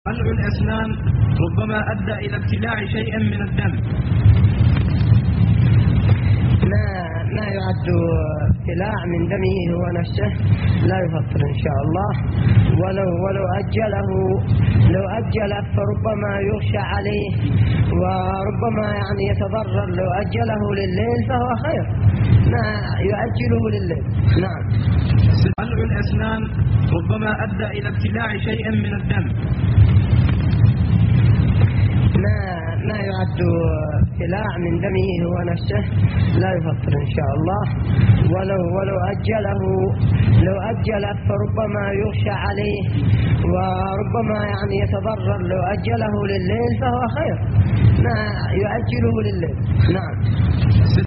قلع الأسنان ربما أدى إلى ابتلاع شيء من الدم. ما يعد ابتلاع من دمه هو نفسه لا يفطر إن شاء الله، ولو أجله لو أجله فربما يخشى عليه وربما يتضرر. لو أجله لليل فهو خير، ما يؤجله لليل. نعم. قلع الأسنان ربما أدى إلى ابتلاع شيء من الدم. ما يعد ابتلاع من دمه هو نفسه لا يفطر إن شاء الله، ولو أجله لو أجله فربما يخشى عليه وربما يتضرر. لو أجله لليل فهو خير، ما يؤجله لليل. نعم.